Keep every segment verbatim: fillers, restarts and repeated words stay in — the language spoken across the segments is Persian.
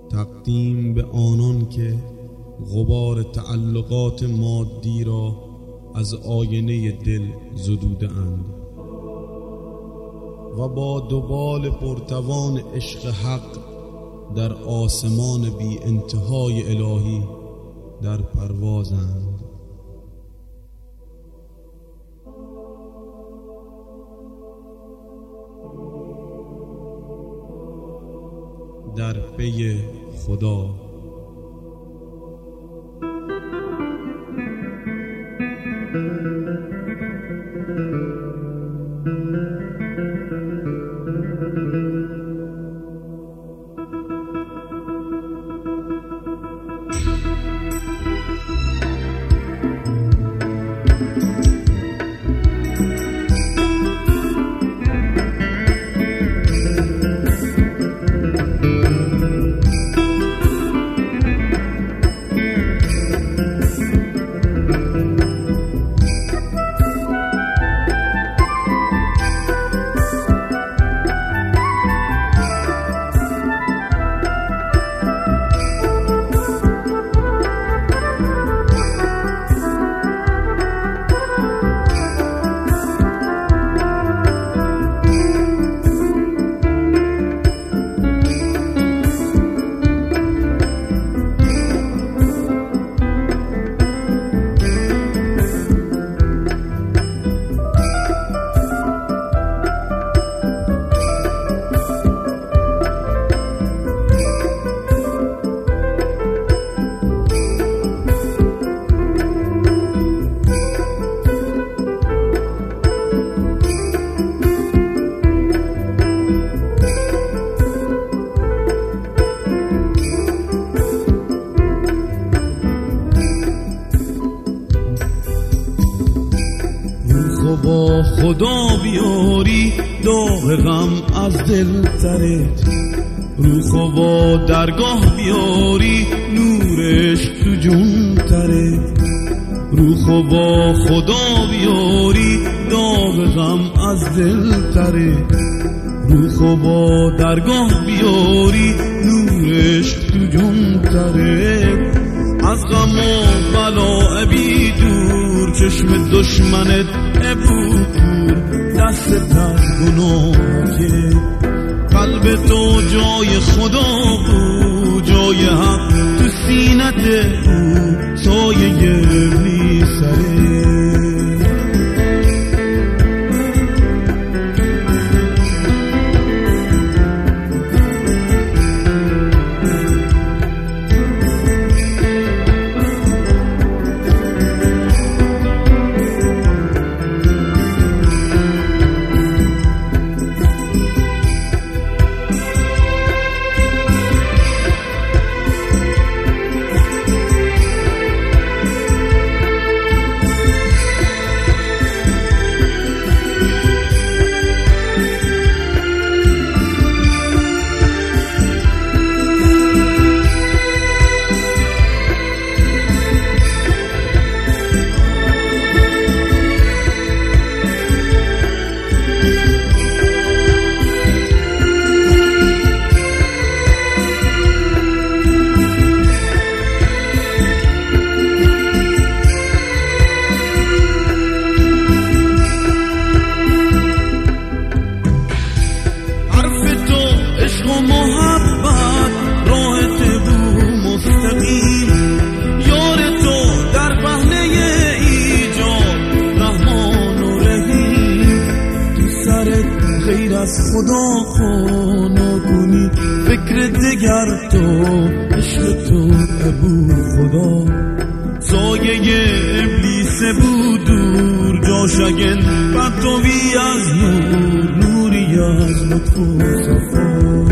تقدیم به آنان که غبار تعلقات مادی را از آینه دل زدوده اند و با دوبال پرتوان عشق حق در آسمان بی انتهای الهی در پروازند. در پی خدا. با خدا بیاری داغ غم از دل ترت، روح با درگاه بیاری نورش تو جون ترت، روح با خدا بیاری داغ غم از دل ترت، روح با درگاه بیاری نورش تو جون ترت. از غم و بلا بی دور چشم دشمنت ابرو دور، دست از گناه که قلب تو جای خدا بود، جای حق تو سینت او سایه ابلیسه. از خدا خوانا کنی فکر دگر تو عشق تو ابو خدا، سایه ابلیس بود دور جاش اگن پرتوی از نور، نوری از لطف و صفا.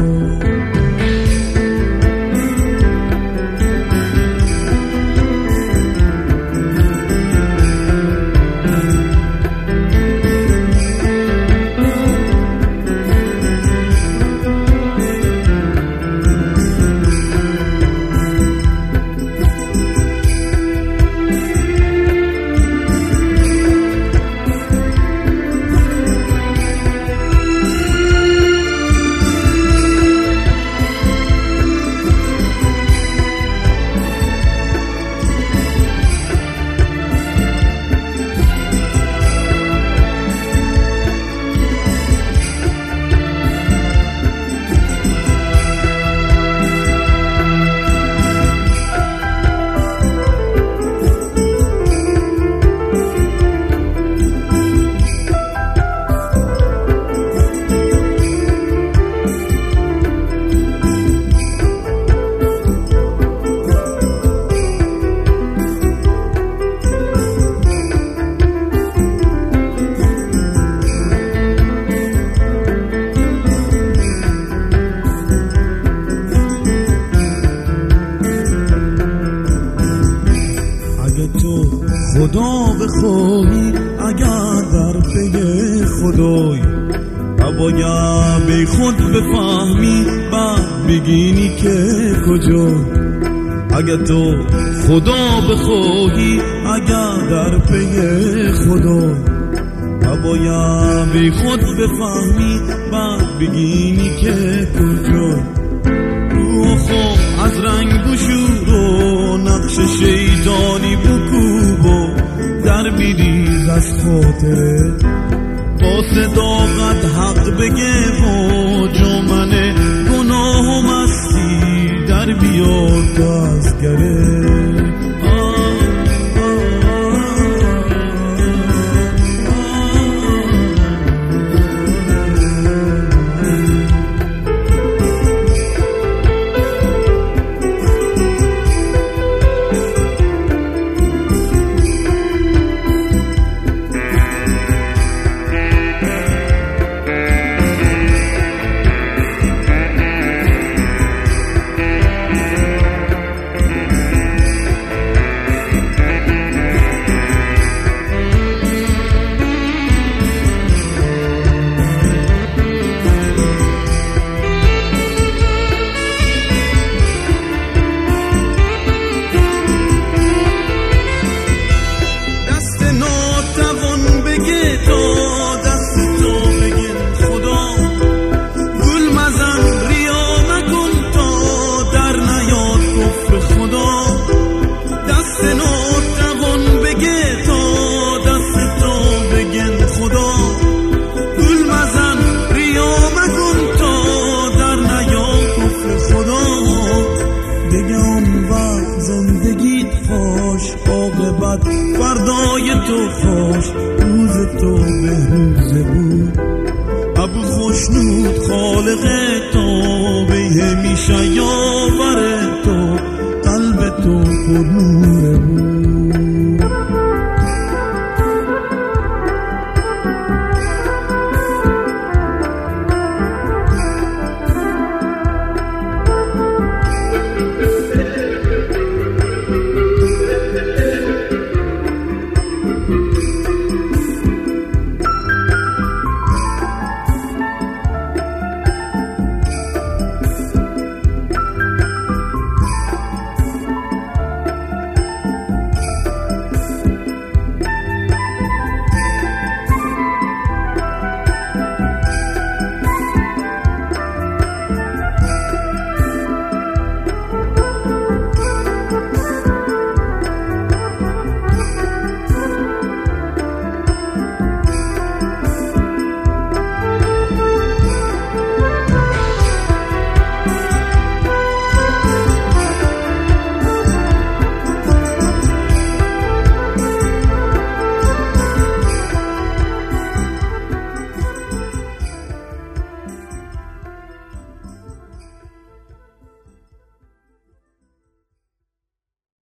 بخواهی اگر در پی خدای باید به خود بفهمی بعد بگینی که کجا. اگر تو خدا بخواهی اگر در پی خدا باید به خود بفهمی بعد بگینی که کجا. روحو از رنگ بشور و نقش شیطانی بکوب و در بیریز از خاطره با صداقت حق بگه و جامن گناه و مستی در بیار تو از گره. فردای تو خوش روز تو به روز بود. ابو خوشنود خالق تو به همیشه یاور تو قلب تو پر نور بود.